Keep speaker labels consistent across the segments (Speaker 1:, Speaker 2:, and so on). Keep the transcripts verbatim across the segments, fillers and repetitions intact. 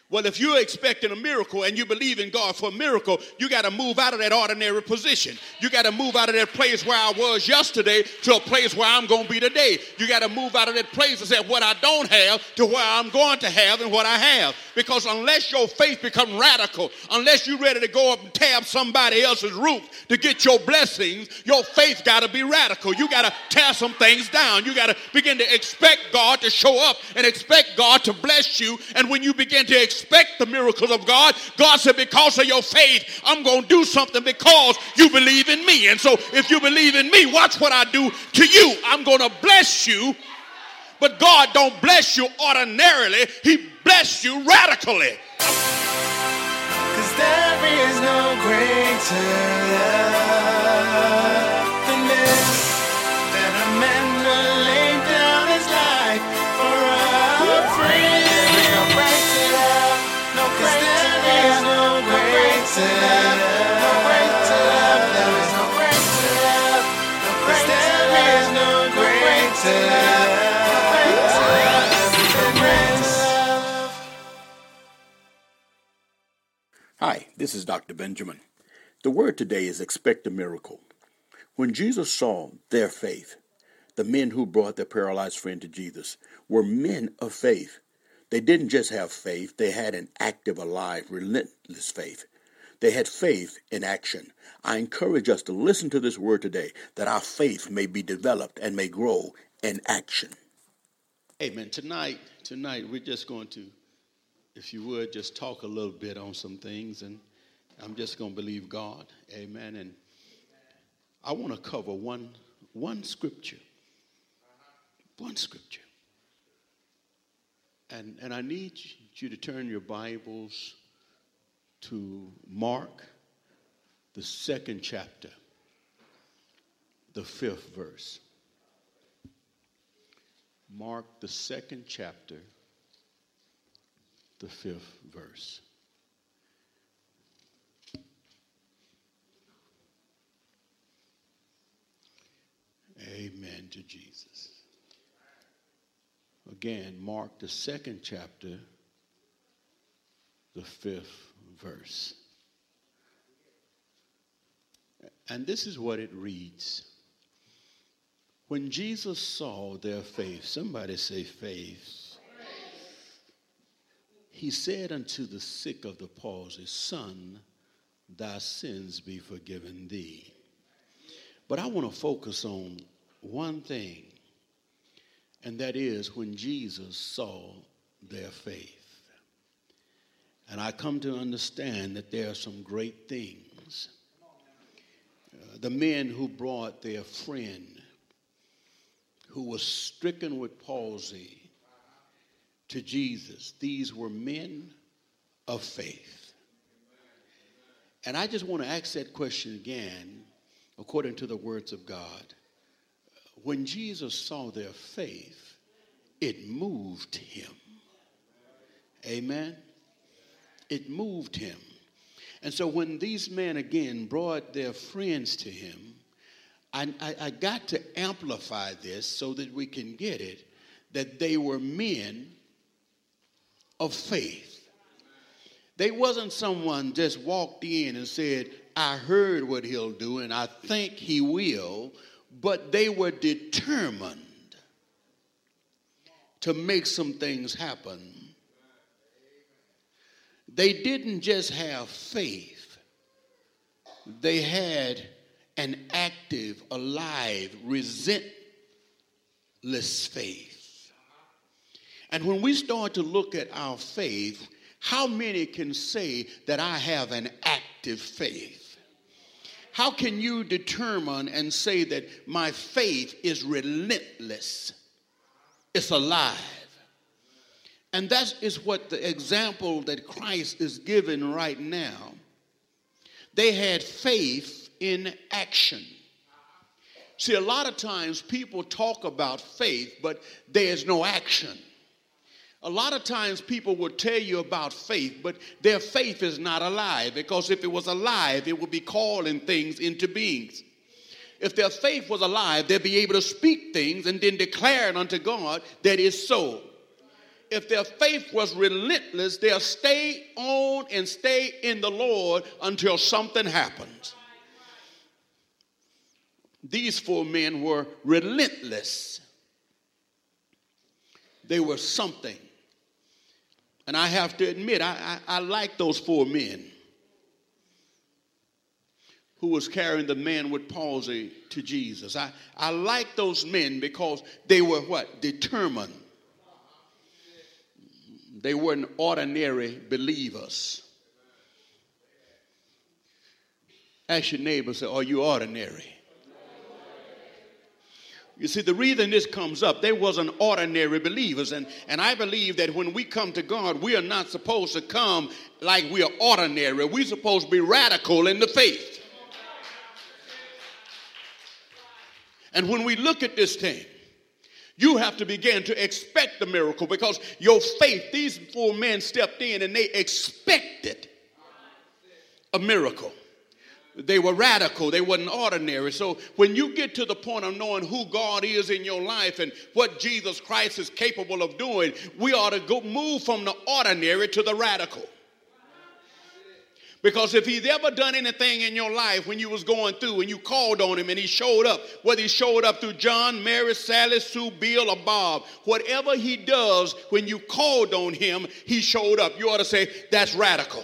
Speaker 1: Well, if you're expecting a miracle and you believe in God for a miracle, you got to move out of that ordinary position. You got to move out of that place where I was yesterday to a place where I'm going to be today. You got to move out of that place and say what I don't have to where I'm going to have and what I have. Because unless your faith becomes radical, unless you're ready to go up and tear up somebody else's roof to get your blessings, your faith got to be radical. You got to tear some things down. You got to begin to expect God to show up and expect God to bless you. And when you begin to expect Expect the miracles of God, God said, because of your faith, I'm going to do something because you believe in me. And so if you believe in me, watch what I do to you. I'm going to bless you. But God don't bless you ordinarily. He bless you radically.
Speaker 2: Because there is no greater love than this, that a man will lay down his life for a friend.
Speaker 3: Hi, this is Doctor Benjamin. The word today is expect a miracle. When Jesus saw their faith, the men who brought their paralyzed friend to Jesus were men of faith. They didn't just have faith, they had an active, alive, relentless faith. They had faith in action. I encourage us to listen to this word today, that our faith may be developed and may grow in action.
Speaker 1: Amen. Tonight, tonight we're just going to, if you would, just talk a little bit on some things, and I'm just going to believe God. Amen. And I want to cover one, one scripture. One scripture. And, and I need you to turn your Bibles to Mark, the second chapter, the fifth verse. Mark, the second chapter, the fifth verse. Amen to Jesus. Again, Mark, the second chapter, the fifth verse. And this is what it reads. When Jesus saw their faith, somebody say faith, he said unto the sick of the palsy, Son, thy sins be forgiven thee. But I want to focus on one thing, and that is when Jesus saw their faith. And I come to understand that there are some great things. Uh, the men who brought their friend who was stricken with palsy to Jesus, these were men of faith. And I just want to ask that question again, according to the words of God. When Jesus saw their faith, it moved him. Amen. It moved him. And so when these men again brought their friends to him, I, I, I got to amplify this so that we can get it, that they were men of faith. They wasn't someone just walked in and said, I heard what he'll do and I think he will, but they were determined to make some things happen. They didn't just have faith. They had an active, alive, relentless faith. And when we start to look at our faith, how many can say that I have an active faith? How can you determine and say that my faith is relentless? It's alive. And that is what the example that Christ is giving right now. They had faith in action. See, a lot of times people talk about faith, but there's no action. A lot of times people will tell you about faith, but their faith is not alive, because if it was alive, it would be calling things into beings. If their faith was alive, they'd be able to speak things and then declare it unto God that is so. if their faith was relentless, they'll stay on and stay in the Lord until something happens. These four men were relentless. They were something. And I have to admit, I, I, I like those four men who was carrying the man with palsy to Jesus. I, I like those men because they were what? Determined. They weren't ordinary believers. Ask your neighbor, say, are you ordinary? You see, the reason this comes up, they wasn't ordinary believers. And, and I believe that when we come to God, we are not supposed to come like we are ordinary. We're supposed to be radical in the faith. And when we look at this thing, you have to begin to expect the miracle because your faith, these four men stepped in and they expected a miracle. They were radical. They wasn't ordinary. So when you get to the point of knowing who God is in your life and what Jesus Christ is capable of doing, we ought to go move from the ordinary to the radical. Because if he's ever done anything in your life when you was going through and you called on him and he showed up, whether he showed up through John, Mary, Sally, Sue, Bill, or Bob, whatever he does when you called on him, he showed up. You ought to say, that's radical.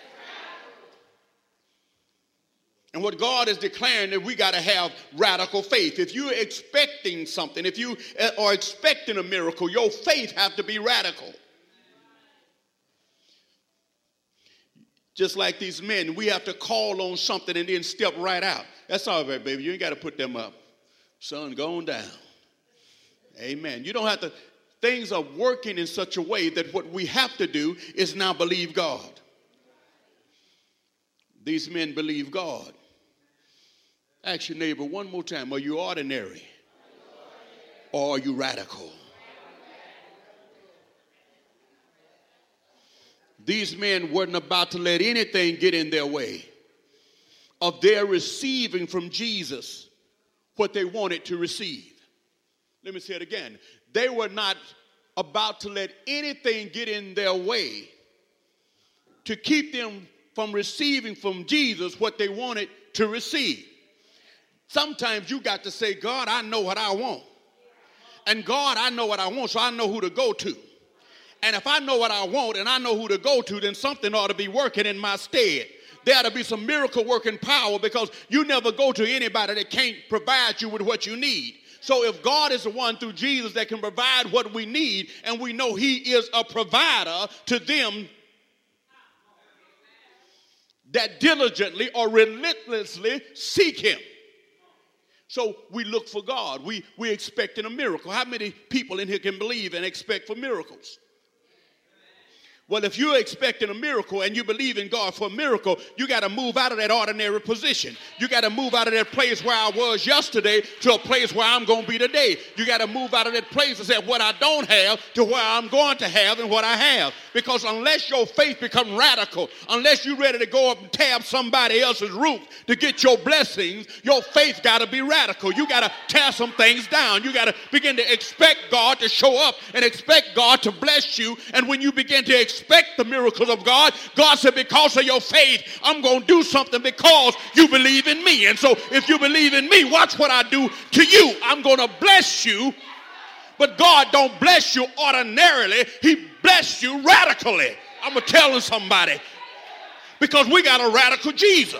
Speaker 1: And what God is declaring that we got to have radical faith. If you're expecting something, if you are expecting a miracle, your faith have to be radical. Just like these men, we have to call on something and then step right out. That's all right, baby. You ain't got to put them up. Sun going down. Amen. You don't have to. Things are working in such a way that what we have to do is now believe God. These men believe God. Ask your neighbor one more time. Are you ordinary? Or are you radical? These men weren't about to let anything get in their way of their receiving from Jesus what they wanted to receive. Let me say it again. They were not about to let anything get in their way to keep them from receiving from Jesus what they wanted to receive. Sometimes you got to say, God, I know what I want. And God, I know what I want, so I know who to go to. And if I know what I want and I know who to go to, then something ought to be working in my stead. There ought to be some miracle working power because you never go to anybody that can't provide you with what you need. So if God is the one through Jesus that can provide what we need, and we know he is a provider to them that diligently or relentlessly seek him. So we look for God. We, we're expecting a miracle. How many people in here can believe and expect for miracles? Well, if you're expecting a miracle and you believe in God for a miracle, you got to move out of that ordinary position. You got to move out of that place where I was yesterday to a place where I'm going to be today. You got to move out of that place and say what I don't have to where I'm going to have and what I have. Because unless your faith becomes radical, unless you're ready to go up and tab somebody else's roof to get your blessings, your faith got to be radical. You got to tear some things down. You got to begin to expect God to show up and expect God to bless you. And when you begin to expect Expect the miracles of God, God said, because of your faith, I'm going to do something because you believe in me. And so if you believe in me, watch what I do to you. I'm going to bless you. But God don't bless you ordinarily. He bless you radically. I'm going to tell somebody. Because we got a radical Jesus.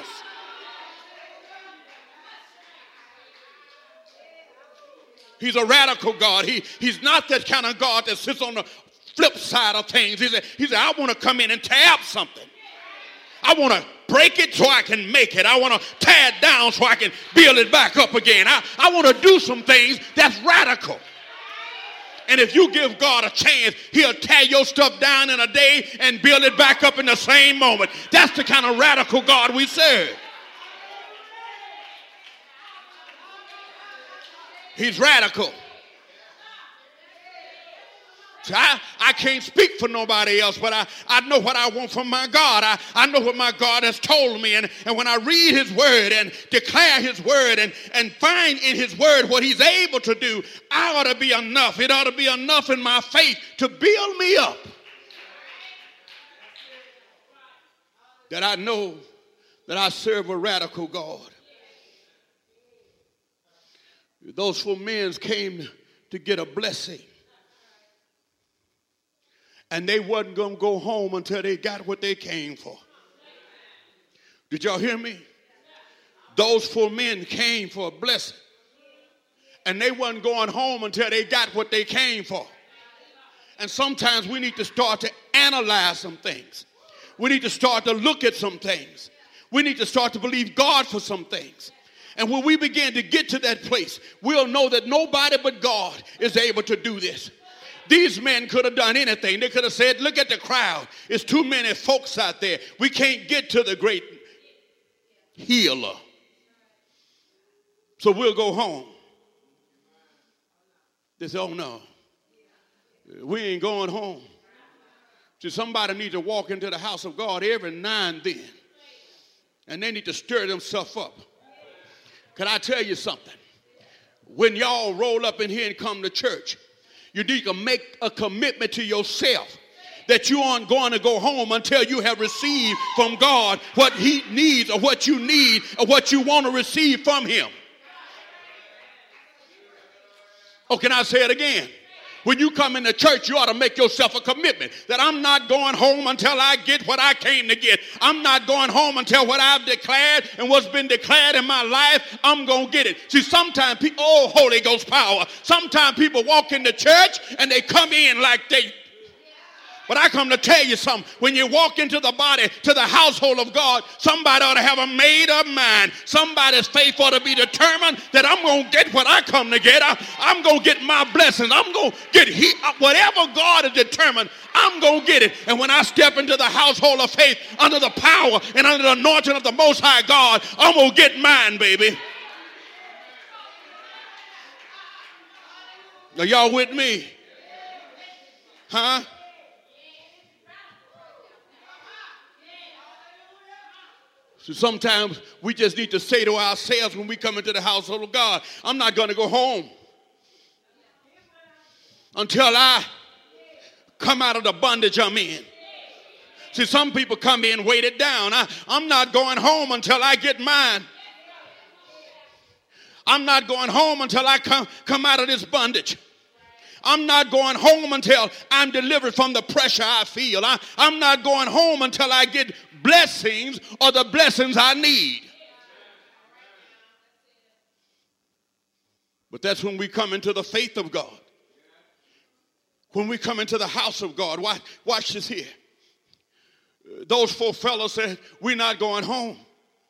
Speaker 1: He's a radical God. He, he's not that kind of God that sits on the flip side of things. He said, he said, I want to come in and tear up something. I want to break it so I can make it. I want to tear it down so I can build it back up again. I, I want to do some things that's radical. And if you give God a chance, he'll tear your stuff down in a day and build it back up in the same moment. That's the kind of radical God we serve. He's radical. See, I, I can't speak for nobody else, but I, I know what I want from my God. I, I know what my God has told me. And, and when I read his word and declare his word and, and find in his word what he's able to do, I ought to be enough. It ought to be enough in my faith to build me up. That I know that I serve a radical God. Those four men came to get a blessing. And they wasn't going to go home until they got what they came for. Did y'all hear me? Those four men came for a blessing. And they wasn't going home until they got what they came for. And sometimes we need to start to analyze some things. We need to start to look at some things. We need to start to believe God for some things. And when we begin to get to that place, we'll know that nobody but God is able to do this. These men could have done anything. They could have said, look at the crowd. It's too many folks out there. We can't get to the great healer. So we'll go home. They say, oh no, we ain't going home. See, somebody needs to walk into the house of God every now and then. And they need to stir themselves up. Can I tell you something? When y'all roll up in here and come to church, you need to make a commitment to yourself that you aren't going to go home until you have received from God what he needs or what you need or what you want to receive from him. Oh, can I say it again? When you come into church, you ought to make yourself a commitment that I'm not going home until I get what I came to get. I'm not going home until what I've declared and what's been declared in my life, I'm going to get it. See, sometimes people, oh, Holy Ghost power. Sometimes people walk into church and they come in like they... But I come to tell you something. When you walk into the body, to the household of God, somebody ought to have a made-up mind. Somebody's faith ought to be determined that I'm going to get what I come to get. I, I'm going to get my blessings. I'm going to get he, whatever God has determined, I'm going to get it. And when I step into the household of faith under the power and under the anointing of the Most High God, I'm going to get mine, baby. Are y'all with me? Huh? So sometimes we just need to say to ourselves when we come into the household of God, I'm not going to go home until I come out of the bondage I'm in. See, some people come in weighted down. I, I'm not going home until I get mine. I'm not going home until I come, come out of this bondage. I'm not going home until I'm delivered from the pressure I feel. I, I'm not going home until I get blessings or the blessings I need. But that's when we come into the faith of God. When we come into the house of God. Watch, watch this here. Those four fellows said, we're not going home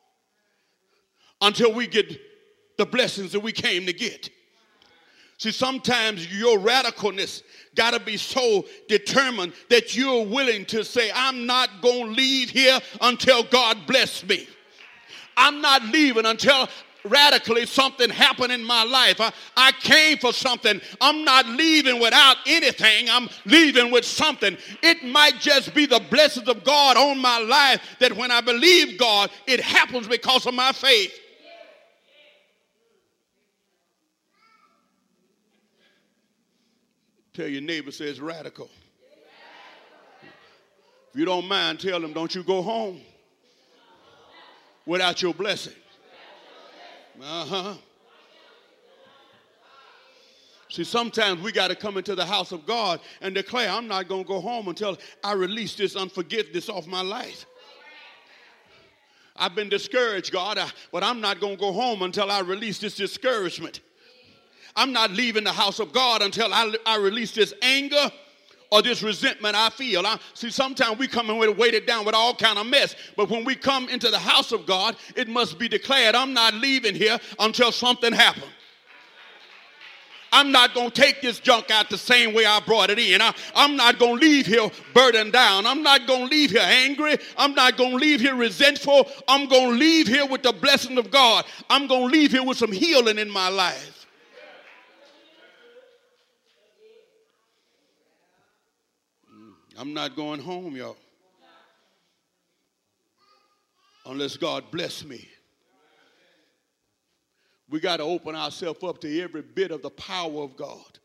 Speaker 1: until we get the blessings that we came to get. See, sometimes your radicalness got to be so determined that you're willing to say, I'm not going to leave here until God bless me. I'm not leaving until radically something happened in my life. I, I came for something. I'm not leaving without anything. I'm leaving with something. It might just be the blessings of God on my life that when I believe God, it happens because of my faith. Tell your neighbor, say it's radical. If you don't mind, tell them, don't you go home without your blessing. Uh-huh. See, sometimes we got to come into the house of God and declare, I'm not going to go home until I release this unforgiveness off my life. I've been discouraged, God, but I'm not going to go home until I release this discouragement. I'm not leaving the house of God until I, I release this anger or this resentment I feel. I, see, sometimes we come in with weighted down with all kind of mess. But when we come into the house of God, it must be declared, I'm not leaving here until something happens. I'm not going to take this junk out the same way I brought it in. I, I'm not going to leave here burdened down. I'm not going to leave here angry. I'm not going to leave here resentful. I'm going to leave here with the blessing of God. I'm going to leave here with some healing in my life. I'm not going home, y'all, unless God bless me. We got to open ourselves up to every bit of the power of God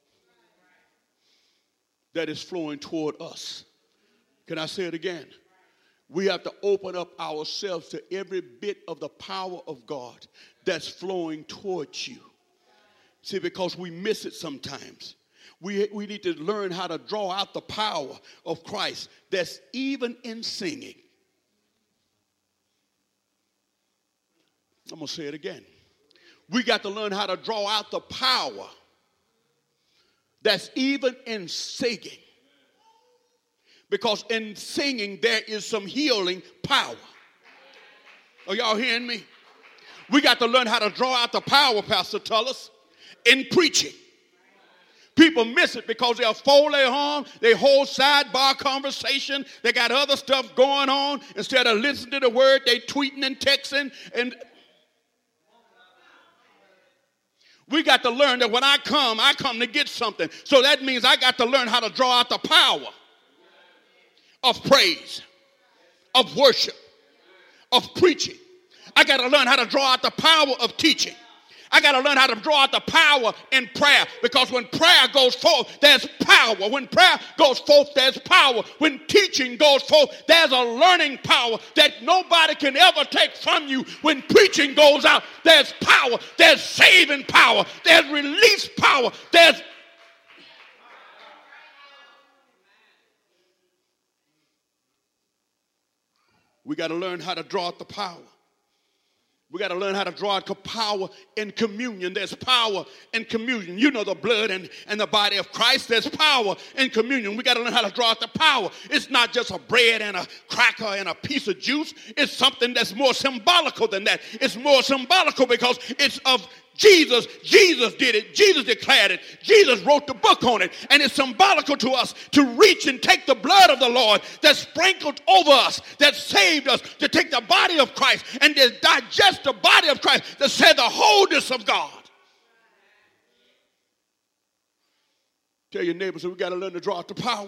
Speaker 1: that is flowing toward us. Can I say it again? We have to open up ourselves to every bit of the power of God that's flowing towards you. See, because we miss it sometimes. We, we need to learn how to draw out the power of Christ that's even in singing. I'm going to say it again. We got to learn how to draw out the power that's even in singing. Because in singing, there is some healing power. Are y'all hearing me? We got to learn how to draw out the power, Pastor Tullis, in preaching. People miss it because they'll fold their arms, they hold sidebar conversation, they got other stuff going on. Instead of listening to the word, they tweeting and texting. And we got to learn that when I come, I come to get something. So that means I got to learn how to draw out the power of praise, of worship, of preaching. I got to learn how to draw out the power of teaching. I got to learn how to draw out the power in prayer, because when prayer goes forth, there's power. When prayer goes forth, there's power. When teaching goes forth, there's a learning power that nobody can ever take from you. When preaching goes out, there's power. There's saving power. There's release power. There's We got to learn how to draw out the power. We got to learn how to draw out the power in communion. There's power in communion. You know the blood and, and the body of Christ. There's power in communion. We got to learn how to draw out the power. It's not just a bread and a cracker and a piece of juice. It's something that's more symbolical than that. It's more symbolical because it's of Jesus. Jesus did it. Jesus declared it. Jesus wrote the book on it. And it's symbolical to us to reach and take the blood of the Lord that sprinkled over us, that saved us, to take the body of Christ and to digest the body of Christ, to say the wholeness of God. Tell your neighbors that we got to learn to draw out the power.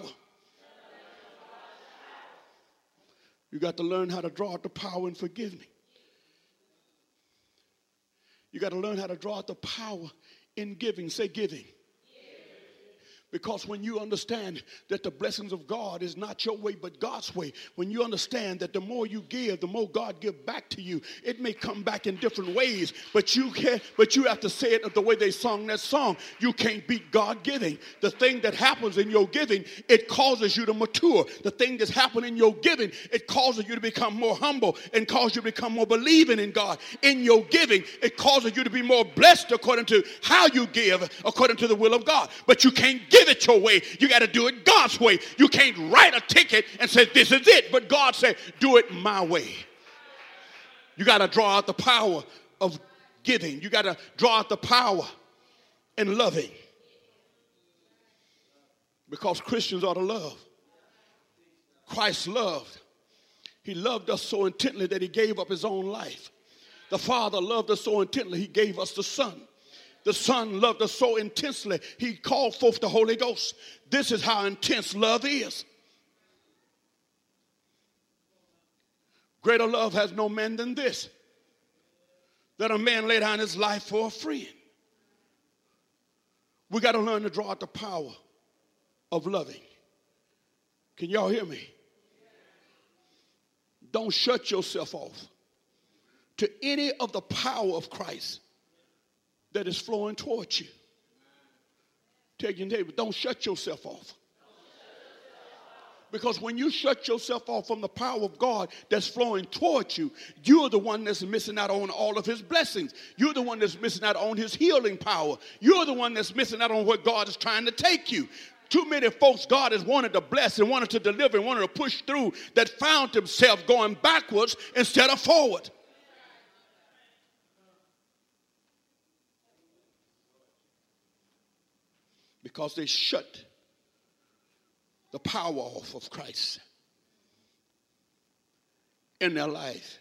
Speaker 1: You got to learn how to draw out the power and forgive me. You got to learn how to draw out the power in giving. Say giving. Because when you understand that the blessings of God is not your way but God's way, when you understand that the more you give, the more God gives back to you, it may come back in different ways, but you can't, but you have to say it the way they sung that song. You can't beat God giving. The thing that happens in your giving, it causes you to mature. The thing that's happening in your giving, it causes you to become more humble and causes you to become more believing in God. In your giving, it causes you to be more blessed according to how you give, according to the will of God. But you can't give it your way. You got to do it God's way. You can't write a ticket and say this is it, but God said do it my way. You got to draw out the power of giving. You got to draw out the power in loving, because Christians ought to love. Christ loved. He loved us so intently that he gave up his own life. The Father loved us so intently he gave us the Son. The Son loved us so intensely, he called forth the Holy Ghost. This is how intense love is. Greater love has no man than this, that a man lay down his life for a friend. We got to learn to draw out the power of loving. Can y'all hear me? Don't shut yourself off to any of the power of Christ that is flowing towards you. Tell your neighbor, don't shut yourself off. Because when you shut yourself off from the power of God that's flowing towards you, you're the one that's missing out on all of his blessings. You're the one that's missing out on his healing power. You're the one that's missing out on what God is trying to take you. Too many folks God has wanted to bless and wanted to deliver and wanted to push through that found themselves going backwards instead of forward. Because they shut the power off of Christ in their life.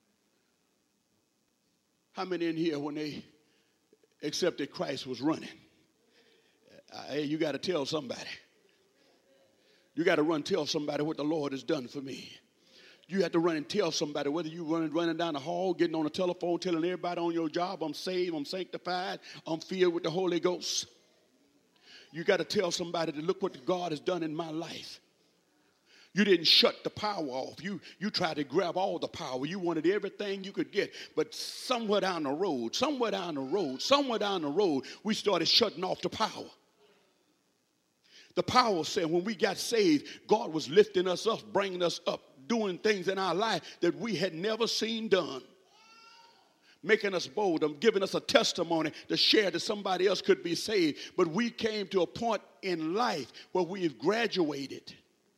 Speaker 1: How many in here, when they accepted Christ, was running? Uh, hey, you got to tell somebody. You got to run and tell somebody what the Lord has done for me. You have to run and tell somebody, whether you running, running down the hall, getting on the telephone, telling everybody on your job, I'm saved, I'm sanctified, I'm filled with the Holy Ghost. You got to tell somebody to look what God has done in my life. You didn't shut the power off. You, you tried to grab all the power. You wanted everything you could get. But somewhere down the road, somewhere down the road, somewhere down the road, we started shutting off the power. The power said when we got saved, God was lifting us up, bringing us up, doing things in our life that we had never seen done. Making us bold, and giving us a testimony to share that somebody else could be saved. But we came to a point in life where we've graduated.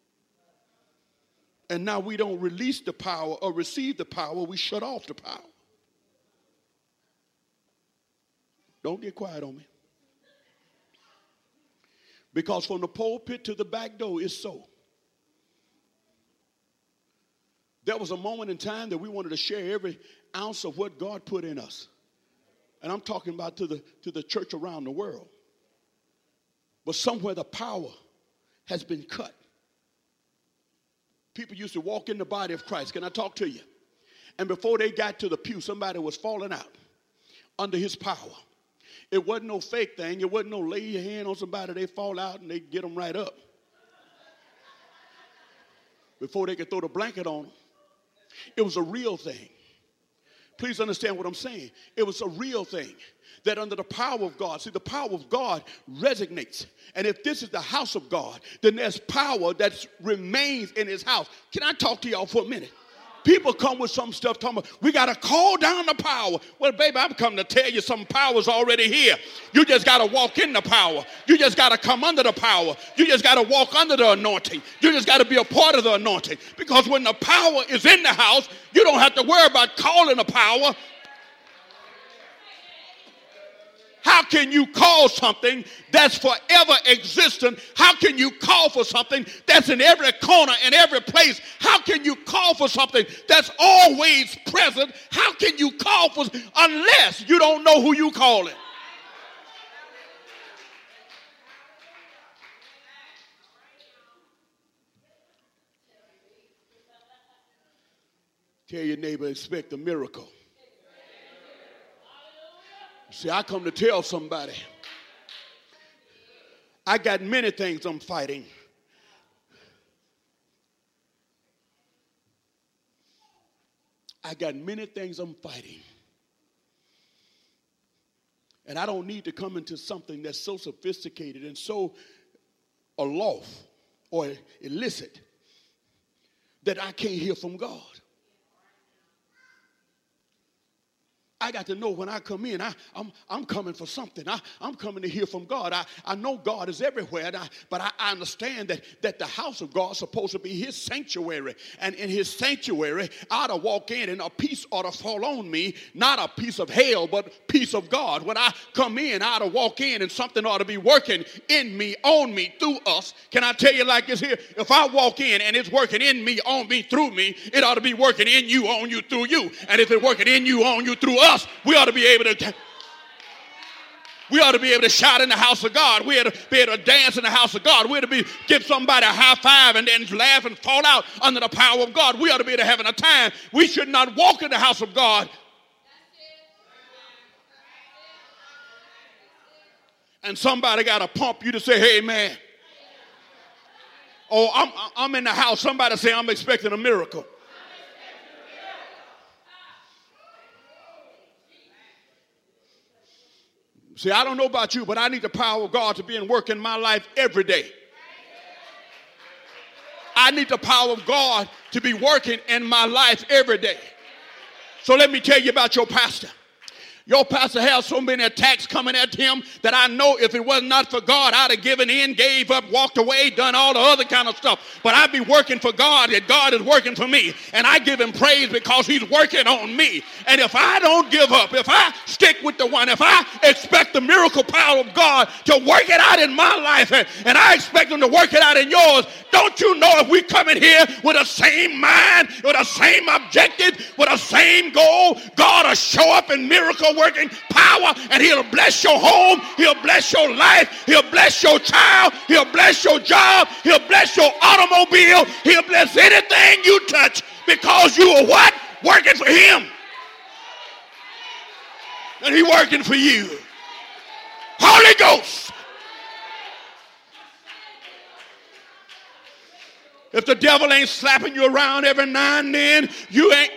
Speaker 1: And now we don't release the power or receive the power, we shut off the power. Don't get quiet on me. Because from the pulpit to the back door is so. There was a moment in time that we wanted to share every ounce of what God put in us. And I'm talking about to the, to the church around the world. But somewhere the power has been cut. People used to walk in the body of Christ. Can I talk to you? And before they got to the pew, somebody was falling out under his power. It wasn't no fake thing. It wasn't no lay your hand on somebody, they fall out and they get them right up. Before they could throw the blanket on them. It was a real thing. Please understand what I'm saying. It was a real thing. That under the power of God, see, the power of God resonates. And if this is the house of God, then there's power that remains in his house. Can I talk to y'all for a minute? People come with some stuff talking about, we got to call down the power. Well, baby, I'm coming to tell you some power's already here. You just got to walk in the power. You just got to come under the power. You just got to walk under the anointing. You just got to be a part of the anointing. Because when the power is in the house, you don't have to worry about calling the power. How can you call something that's forever existent? How can you call for something that's in every corner and every place? How can you call for something that's always present? How can you call for unless you don't know who you calling? Tell your neighbor, expect a miracle. See, I come to tell somebody, I got many things I'm fighting. I got many things I'm fighting. And I don't need to come into something that's so sophisticated and so aloft or illicit that I can't hear from God. I got to know when I come in, I, I'm, I'm coming for something. I, I'm coming to hear from God. I, I know God is everywhere, and I, but I, I understand that, that the house of God is supposed to be his sanctuary. And in his sanctuary, I ought to walk in, and a peace ought to fall on me, not a piece of hell, but peace of God. When I come in, I ought to walk in, and something ought to be working in me, on me, through us. Can I tell you like this here? If I walk in, and it's working in me, on me, through me, it ought to be working in you, on you, through you. And if it's working in you, on you, through us, we ought to be able to we ought to be able to shout in the house of God. We ought to be able to dance in the house of God. We ought to be give somebody a high five and then laugh and fall out under the power of God. We ought to be able to having a time. We should not walk in the house of God and somebody got to pump you to say, hey, man. Oh, I'm, I'm in the house. Somebody say, I'm expecting a miracle. See, I don't know about you, but I need the power of God to be in work in my life every day. I need the power of God to be working in my life every day. So let me tell you about your pastor. Your pastor has so many attacks coming at him that I know if it was not for God, I'd have given in, gave up, walked away, done all the other kind of stuff. But I'd be working for God, and God is working for me. And I give him praise because he's working on me. And if I don't give up, if I stick with the one, if I expect the miracle power of God to work it out in my life, and, and I expect him to work it out in yours, don't you know if we come in here with the same mind, with the same objective, with the same goal, God will show up in miracle working power, and he'll bless your home. He'll bless your life. He'll bless your child. He'll bless your job. He'll bless your automobile. He'll bless anything you touch because you are what? Working for him. And he working for you. Holy Ghost. If the devil ain't slapping you around every now and then, you ain't.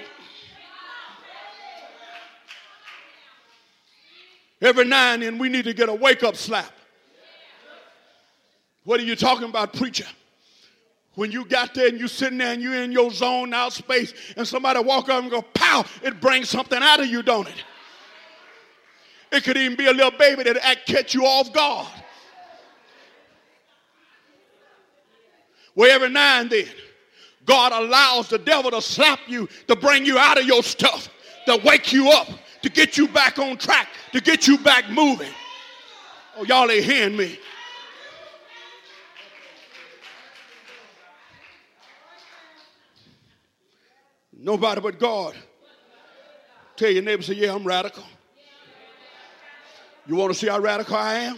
Speaker 1: Every now and then we need to get a wake-up slap. What are you talking about, preacher? When you got there and you sitting there and you in your zone out space and somebody walk up and go, pow, it brings something out of you, don't it? It could even be a little baby that act catch you off guard. Well, every now and then, God allows the devil to slap you, to bring you out of your stuff, to wake you up, to get you back on track, to get you back moving. Oh, y'all ain't hearing me. Nobody but God. Tell your neighbor, say, yeah, I'm radical. You want to see how radical I am?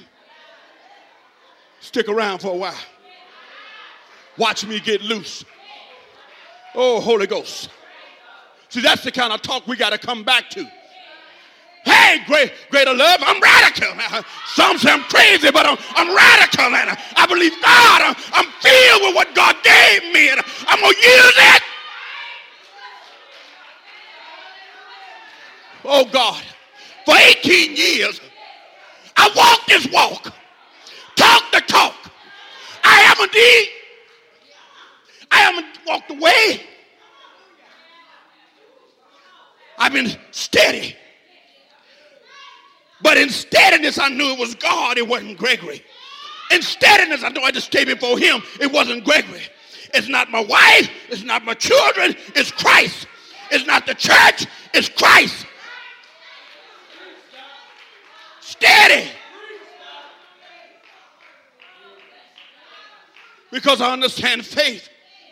Speaker 1: Stick around for a while. Watch me get loose. Oh, Holy Ghost. See, that's the kind of talk we got to come back to. Hey, great, greater love, I'm radical. Some say I'm crazy, but I'm, I'm radical. And I believe God. I'm, I'm filled with what God gave me, and I'm going to use it. Oh, God. For eighteen years, I walked this walk, talk the talk. I haven't eaten. I haven't walked away. I've been steady. But in steadiness, I knew it was God. It wasn't Gregory. In steadiness, I knew I had to stay before him. It wasn't Gregory. It's not my wife. It's not my children. It's Christ. It's not the church. It's Christ. Steady. Because I understand faith.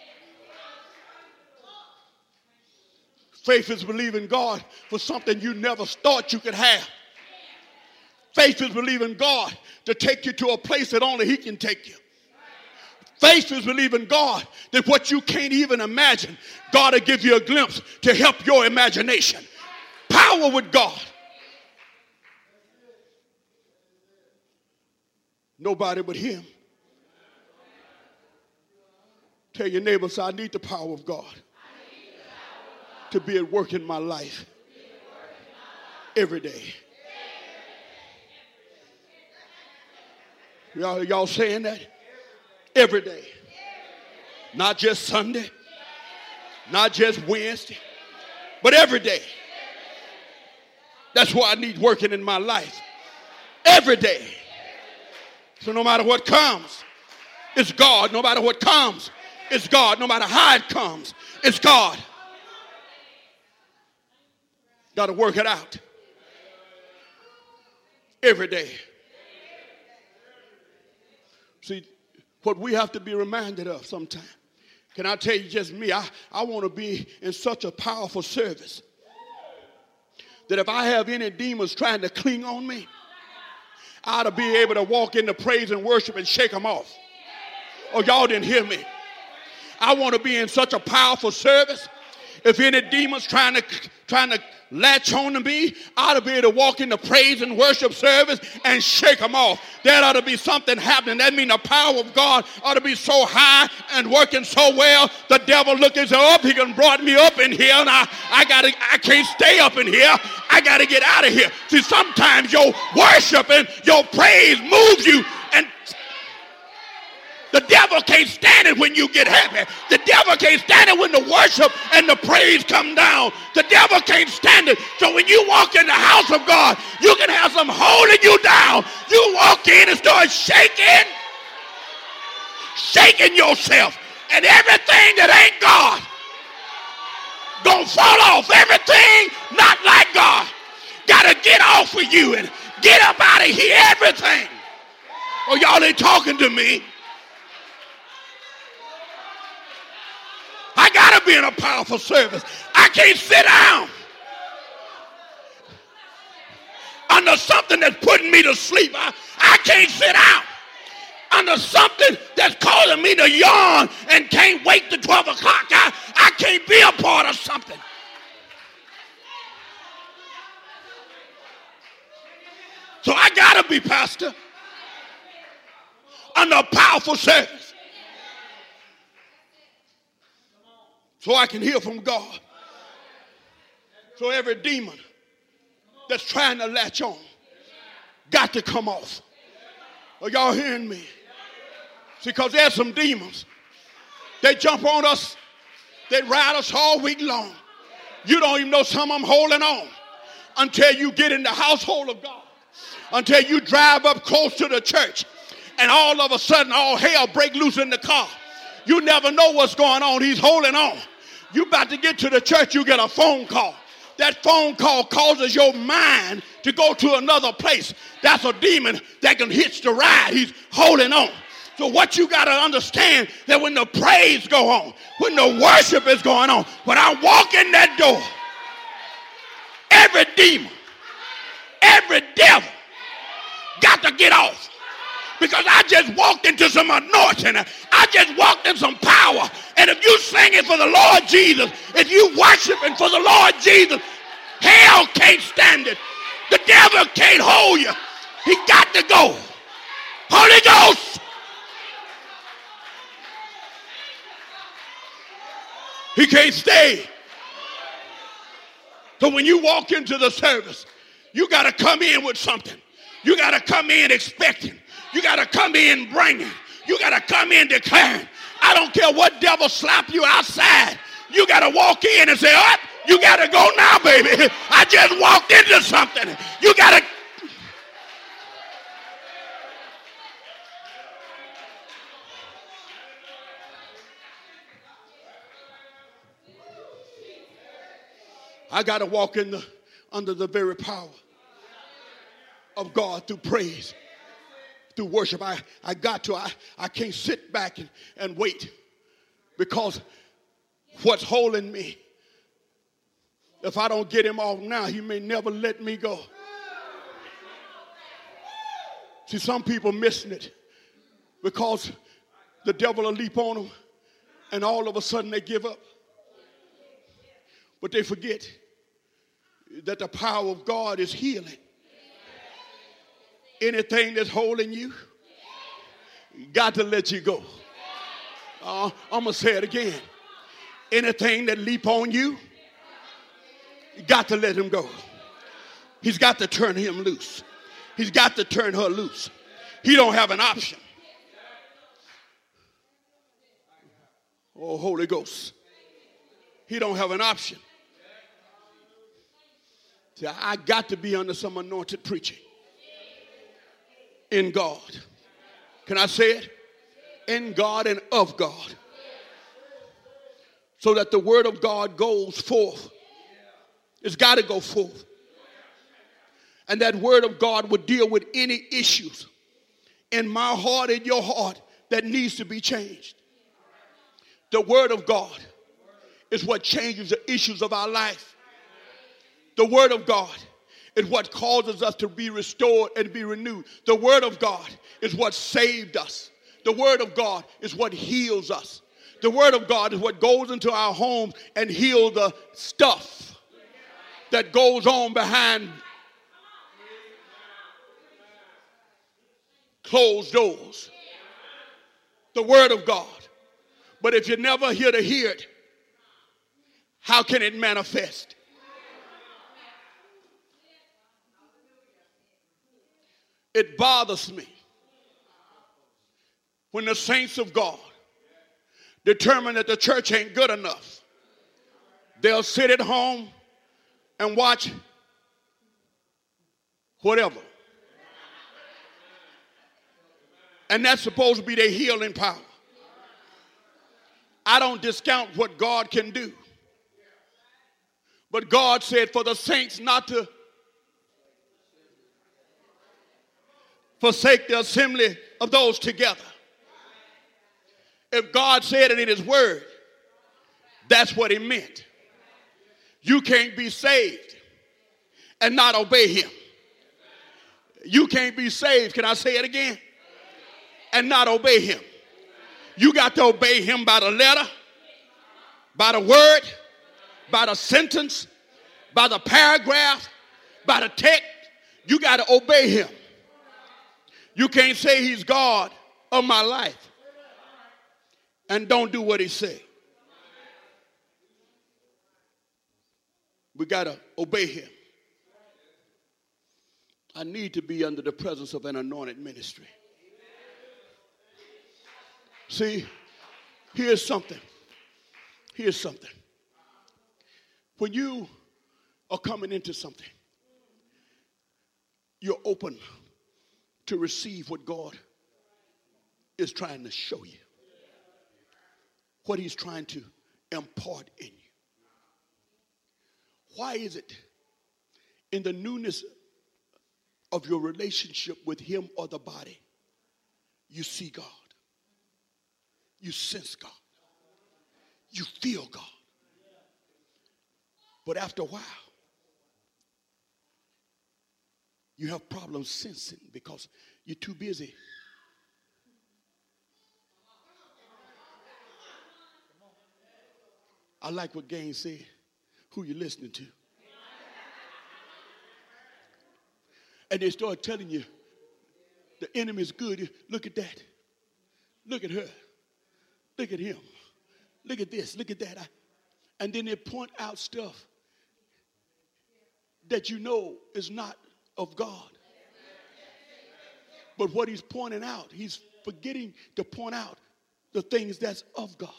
Speaker 1: Faith is believing God for something you never thought you could have. Faith is believing God to take you to a place that only he can take you. Faith is believing God that what you can't even imagine, God will give you a glimpse to help your imagination. Power with God. Nobody but him. Tell your neighbor, so I need the power of God to be at work in my life every day. Y'all, y'all saying that? Every day. Not just Sunday. Not just Wednesday. But every day. That's why I need working in my life. Every day. So no matter what comes, it's God. No matter what comes, it's God. No matter how it comes, it's God. Got to work it out. Every day. See, what we have to be reminded of sometimes. Can I tell you just me? I, I want to be in such a powerful service that if I have any demons trying to cling on me, I ought to be able to walk into praise and worship and shake them off. Oh, y'all didn't hear me. I want to be in such a powerful service. If any demons trying to trying to latch on to me, I ought to be able to walk into praise and worship service and shake them off. There ought to be something happening. That means the power of God ought to be so high and working so well. The devil looking so up, he can brought me up in here, and I, I gotta I can't stay up in here. I gotta get out of here. See, sometimes your worship and your praise moves you, and the devil can't stand it when you get happy. The devil can't stand it when the worship and the praise come down. The devil can't stand it. So when you walk in the house of God, you can have some holding you down. You walk in and start shaking, shaking yourself. And everything that ain't God gonna fall off. Everything not like God gotta get off of you and get up out of here. Everything. Oh, y'all ain't talking to me. I got to be in a powerful service. I can't sit down. under something that's putting me to sleep. I, I can't sit down under something that's causing me to yawn and can't wait till twelve o'clock. I, I can't be a part of something. So I got to be, Pastor, under a powerful service so I can hear from God. So every demon that's trying to latch on got to come off. Are y'all hearing me? See, because there's some demons. They jump on us. They ride us all week long. You don't even know some of them holding on until you get in the household of God. Until you drive up close to the church and all of a sudden all hell break loose in the car. You never know what's going on. He's holding on. You about to get to the church, you get a phone call. That phone call causes your mind to go to another place. That's a demon that can hitch the ride. He's holding on. So what you got to understand, that when the praise go on, when the worship is going on, when I walk in that door, every demon, every devil got to get off. Because I just walked into some anointing. I just walked in some power. And if you singing for the Lord Jesus, if you worshiping for the Lord Jesus, hell can't stand it. The devil can't hold you. He got to go. Holy Ghost. He can't stay. So when you walk into the service, you got to come in with something. You got to come in expecting. You got to come in bringing. You got to come in declaring. I don't care what devil slap you outside. You got to walk in and say, oh, you got to go now, baby. I just walked into something. You got to. I got to walk in the under the very power of God through praise, through worship. I, I got to. I, I can't sit back and, and wait, because what's holding me, if I don't get him off now, he may never let me go. See, some people missing it because the devil will leap on them and all of a sudden they give up. But they forget that the power of God is healing. Anything that's holding you, got to let you go. Uh, I'm going to say it again. Anything that leap on you, got to let him go. He's got to turn him loose. He's got to turn her loose. He don't have an option. Oh, Holy Ghost. He don't have an option. See, I got to be under some anointed preaching. In God. Can I say it? In God and of God. So that the word of God goes forth. It's got to go forth. And that word of God would deal with any issues in my heart and your heart that needs to be changed. The word of God is what changes the issues of our life. The word of God is what causes us to be restored and be renewed. The word of God is what saved us. The word of God is what heals us. The word of God is what goes into our homes and heals the stuff that goes on behind closed doors. The word of God. But if you're never here to hear it, how can it manifest? It bothers me when the saints of God determine that the church ain't good enough. They'll sit at home and watch whatever. And that's supposed to be their healing power. I don't discount what God can do. But God said for the saints not to forsake the assembly of those together. If God said it in his word, that's what he meant. You can't be saved and not obey him. You can't be saved, can I say it again, and not obey him. You got to obey him by the letter, by the word, by the sentence, by the paragraph, by the text. You got to obey him. You can't say he's God of my life and don't do what he said. We got to obey him. I need to be under the presence of an anointed ministry. See, here's something. Here's something. When you are coming into something, you're open to receive what God is trying to show you, what he's trying to impart in you. Why is it in the newness of your relationship with him or the body, you see God, you sense God, you feel God, but after a while, you have problems sensing because you're too busy. I like what Gaines said. Who you listening to? And they start telling you the enemy's good. Look at that. Look at her. Look at him. Look at this. Look at that. I, and then they point out stuff that you know is not of God. But what he's pointing out, he's forgetting to point out the things that's of God.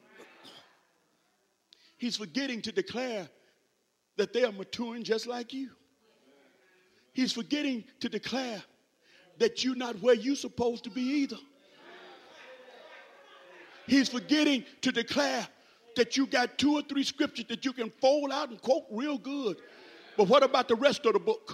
Speaker 1: He's forgetting to declare that they are maturing just like you. He's forgetting to declare that you're not where you're supposed to be either. He's forgetting to declare that you got two or three scriptures that you can fold out and quote real good. But what about the rest of the book?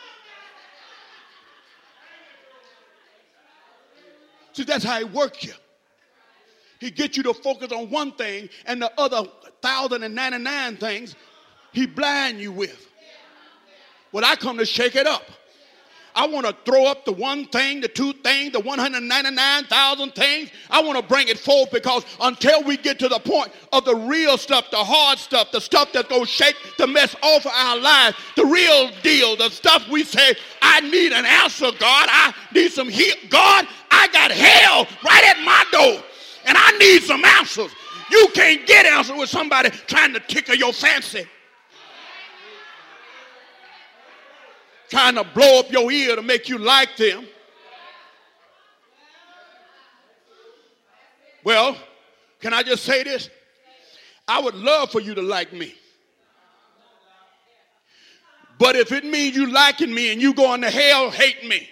Speaker 1: See, that's how he works you. He gets you to focus on one thing, and the other one thousand ninety-nine things he blind you with. Well, I come to shake it up. I want to throw up the one thing, the two things, the one hundred ninety-nine thousand things. I want to bring it forth because until we get to the point of the real stuff, the hard stuff, the stuff that's going to shake the mess off of our lives, the real deal, the stuff we say, I need an answer, God. I need some heal. God, I got hell right at my door, and I need some answers. You can't get answers with somebody trying to tickle your fancy. Trying to blow up your ear to make you like them. Well, can I just say this? I would love for you to like me. But if it means you liking me and you going to hell, hate me.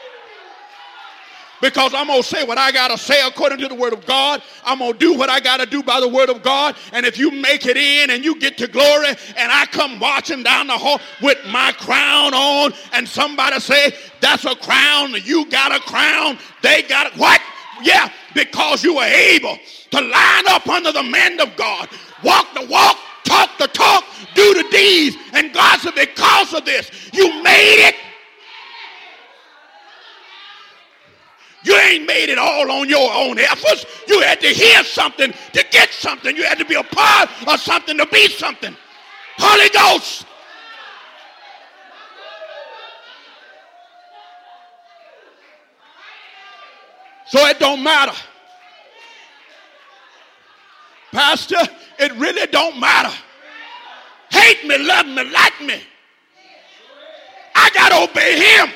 Speaker 1: Because I'm going to say what I got to say according to the word of God. I'm going to do what I got to do by the word of God. And if you make it in and you get to glory and I come marching down the hall with my crown on and somebody say, that's a crown, you got a crown, they got it. What? Yeah, because you were able to line up under the man of God, walk the walk, talk the talk, do the deeds. And God said, because of this, you made it. You ain't made it all on your own efforts. You had to hear something to get something. You had to be a part of something to be something. Holy Ghost. So it don't matter. Pastor, it really don't matter. Hate me, love me, like me. I got to obey him.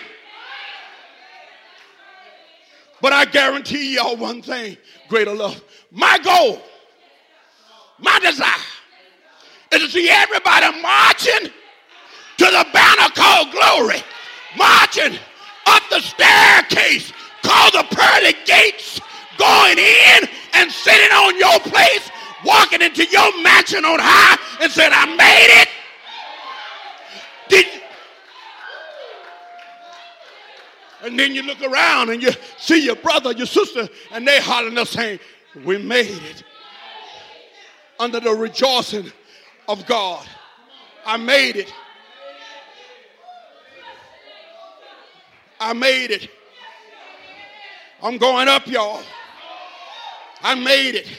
Speaker 1: But I guarantee y'all one thing, greater love. My goal, my desire is to see everybody marching to the banner called glory. Marching up the staircase called the pearly gates. Going in and sitting on your place. Walking into your mansion on high and saying, I made it. Did you? And then you look around and you see your brother, your sister, and they hollering up saying, we made it. Under the rejoicing of God. I made it. I made it. I'm going up, y'all. I made it.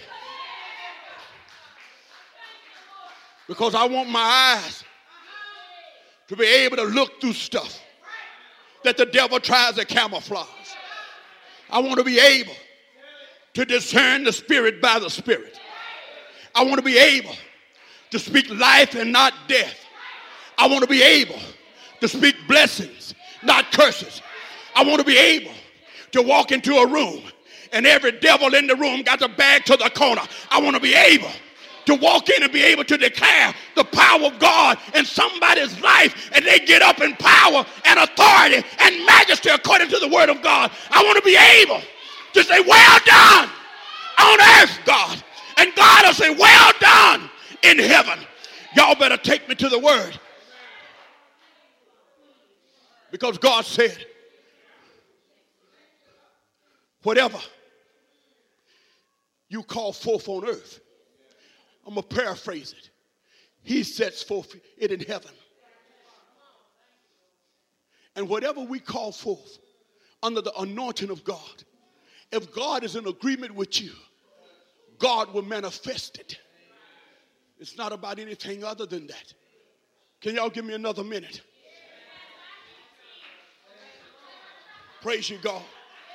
Speaker 1: Because I want my eyes to be able to look through stuff that the devil tries to camouflage. I want to be able to discern the spirit by the spirit. I want to be able to speak life and not death. I want to be able to speak blessings, not curses. I want to be able to walk into a room and every devil in the room got the bag to the corner. I want to be able to walk in and be able to declare the power of God in somebody's life, and they get up in power and authority and majesty according to the word of God. I want to be able to say, well done on earth, God. And God will say, well done in heaven. Y'all better take me to the word. Because God said, whatever you call forth on earth, I'm going to paraphrase it, he sets forth it in heaven. And whatever we call forth under the anointing of God, if God is in agreement with you, God will manifest it. It's not about anything other than that. Can y'all give me another minute? Praise you, God.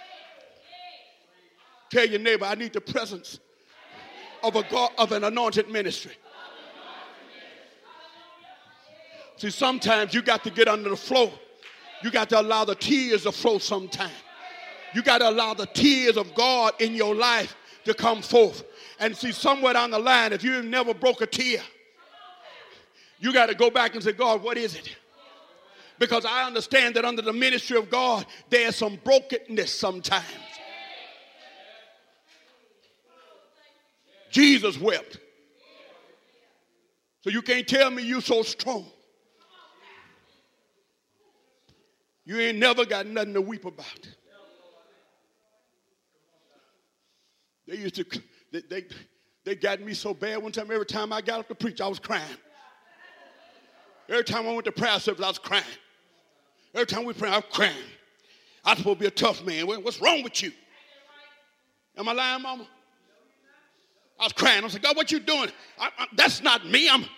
Speaker 1: Tell your neighbor, I need the presence of a God, of an anointed ministry. See, sometimes you got to get under the flow. You got to allow the tears to flow sometime. You got to allow the tears of God in your life to come forth. And see, somewhere down the line, if you never broke a tear, you got to go back and say, God, what is it? Because I understand that under the ministry of God, there's some brokenness sometimes. Jesus wept. So you can't tell me you're so strong. You ain't never got nothing to weep about. They used to, they, they, they got me so bad one time, every time I got up to preach, I was crying. Every time I went to prayer service, I was crying. Every time we pray, I was crying. I was supposed to be a tough man. What's wrong with you? Am I lying, mama? I was crying. I was like, God, what you doing? I, I, that's not me. I'm.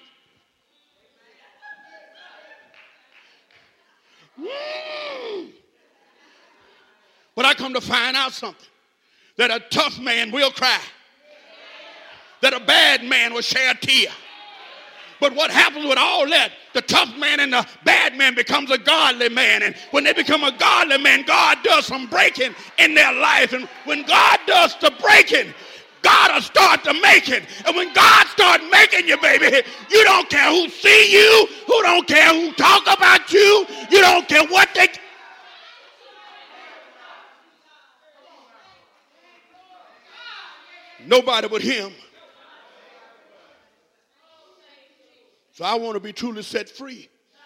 Speaker 1: Mm. But I come to find out something. That a tough man will cry. That a bad man will shed a tear. But what happens with all that? The tough man and the bad man becomes a godly man. And when they become a godly man, God does some breaking in their life. And when God does the breaking, God will start to make it. And when God starts making you, baby, you don't care who see you, who don't care who talk about you, you don't care what they... Nobody but him. So I want to be truly set free.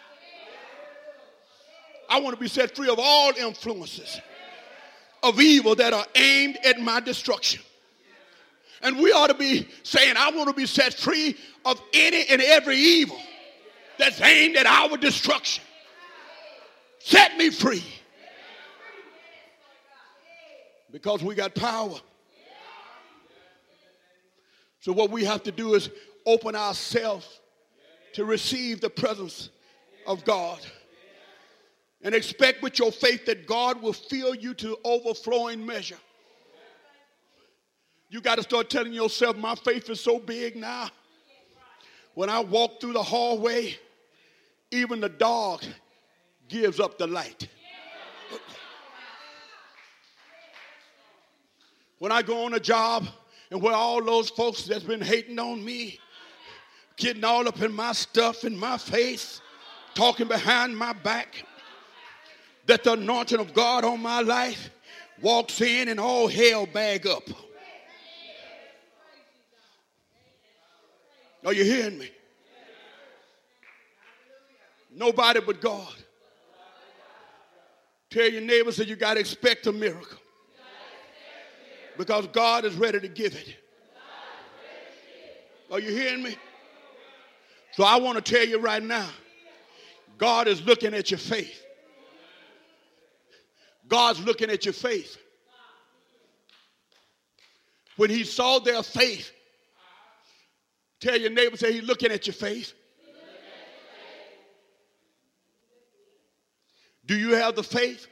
Speaker 1: I want to be set free of all influences of evil that are aimed at my destruction. And we ought to be saying, I want to be set free of any and every evil that's aimed at our destruction. Set me free. Because we got power. So what we have to do is open ourselves to receive the presence of God. And expect with your faith that God will fill you to overflowing measure. You got to start telling yourself, my faith is so big now. When I walk through the hallway, even the dog gives up the light. When I go on a job and where all those folks that's been hating on me, getting all up in my stuff, in my face, talking behind my back, that the anointing of God on my life walks in and all hell bag up. Are you hearing me? Nobody but God. Tell your neighbors that you got to expect a miracle. Because God is ready to give it. Are you hearing me? So I want to tell you right now, God is looking at your faith. God's looking at your faith. When he saw their faith, tell your neighbor, say, he's looking at your faith. Do you have the faith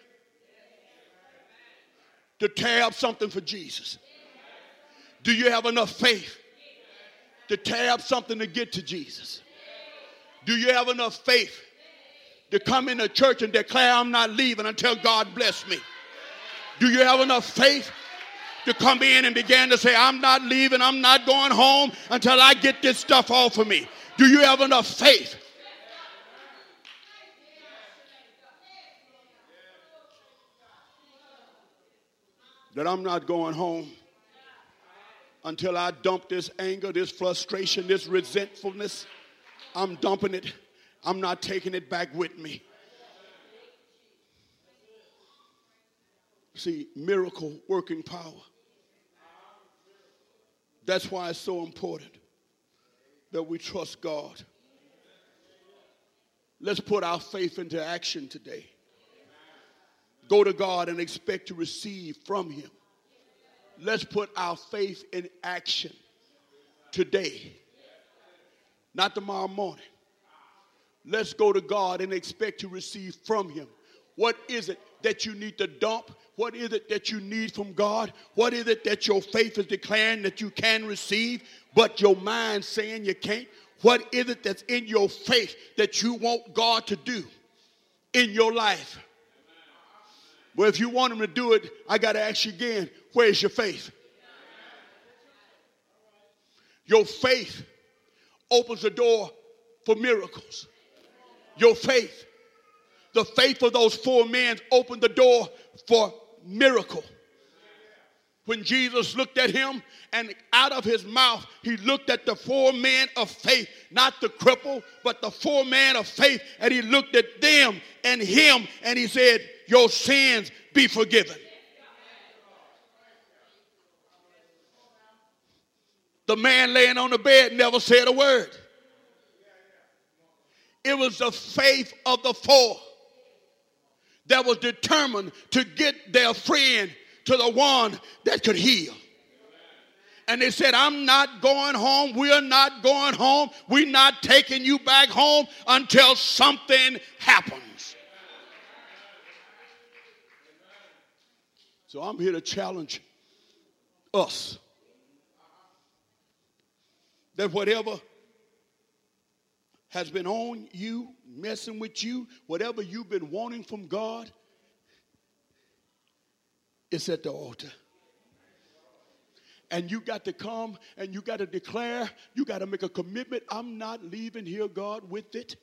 Speaker 1: to tear up something for Jesus? Do you have enough faith to tear up something to get to Jesus? Do you have enough faith to come into church and declare, I'm not leaving until God bless me? Do you have enough faith to come in and begin to say, I'm not leaving, I'm not going home until I get this stuff off of me? Do you have enough faith? That I'm not going home until I dump this anger, this frustration, this resentfulness. I'm dumping it. I'm not taking it back with me. See, miracle working power. That's why it's so important that we trust God. Let's put our faith into action today. Go to God and expect to receive from him. Let's put our faith in action today, not tomorrow morning. Let's go to God and expect to receive from him. What is it that you need to dump? What is it that you need from God? What is it that your faith is declaring that you can receive, but your mind saying you can't? What is it that's in your faith that you want God to do in your life? Well, if you want him to do it, I got to ask you again, where's your faith? Your faith opens the door for miracles. Your faith, the faith of those four men opened the door for miracle. When Jesus looked at him and out of his mouth, he looked at the four men of faith, not the cripple, but the four men of faith. And he looked at them and him and he said, your sins be forgiven. The man laying on the bed never said a word. It was the faith of the four that was determined to get their friend to the one that could heal. And they said, I'm not going home. We're not going home. We're not taking you back home until something happens. So I'm here to challenge us that whatever has been on you, messing with you, whatever you've been wanting from God, it's at the altar. And you got to come and you got to declare, you got to make a commitment. I'm not leaving here, God, with it.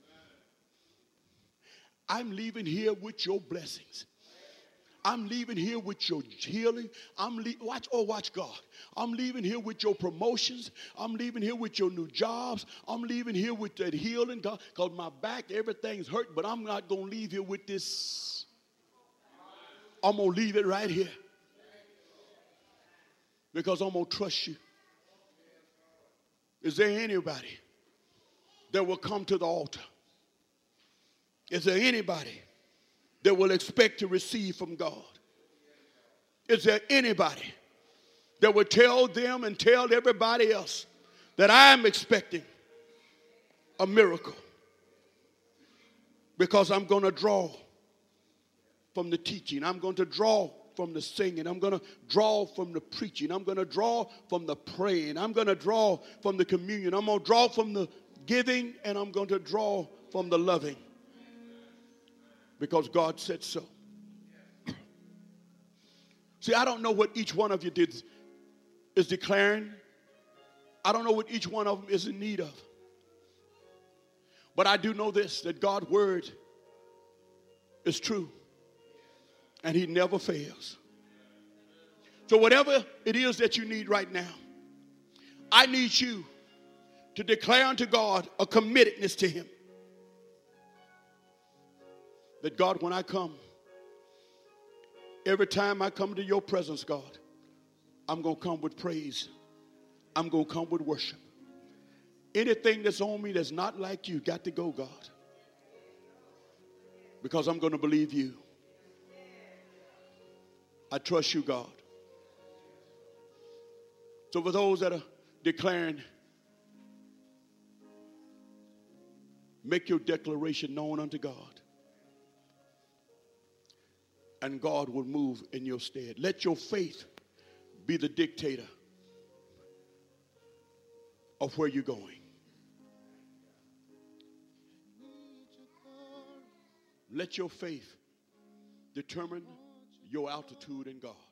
Speaker 1: I'm leaving here with your blessings. I'm leaving here with your healing. I'm le- watch oh watch God. I'm leaving here with your promotions. I'm leaving here with your new jobs. I'm leaving here with that healing, God, because my back, everything's hurt, but I'm not going to leave here with this. I'm going to leave it right here because I'm going to trust you. Is there anybody that will come to the altar? Is there anybody that will expect to receive from God? Is there anybody that will tell them and tell everybody else that I'm expecting a miracle because I'm going to draw from the teaching, I'm going to draw from the singing, I'm going to draw from the preaching, I'm going to draw from the praying, I'm going to draw from the communion, I'm going to draw from the giving, and I'm going to draw from the loving. Because God said so. See, I don't know what each one of you did, is declaring. I don't know what each one of them is in need of. But I do know this, that God's word is true. And he never fails. So whatever it is that you need right now, I need you to declare unto God a committedness to him. That God, when I come, every time I come to your presence, God, I'm going to come with praise. I'm going to come with worship. Anything that's on me that's not like you got to go, God. Because I'm going to believe you. I trust you, God. So for those that are declaring, make your declaration known unto God. And God will move in your stead. Let your faith be the dictator of where you're going. Let your faith determine your altitude in God.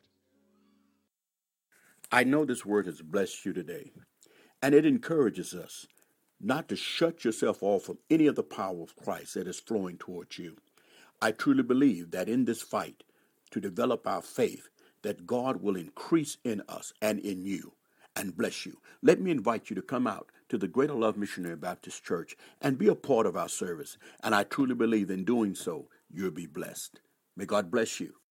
Speaker 3: I know this word has blessed you today, and it encourages us not to shut yourself off from any of the power of Christ that is flowing towards you. I truly believe that in this fight to develop our faith, that God will increase in us and in you and bless you. Let me invite you to come out to the Greater Love Missionary Baptist Church and be a part of our service. And I truly believe in doing so, you'll be blessed. May God bless you.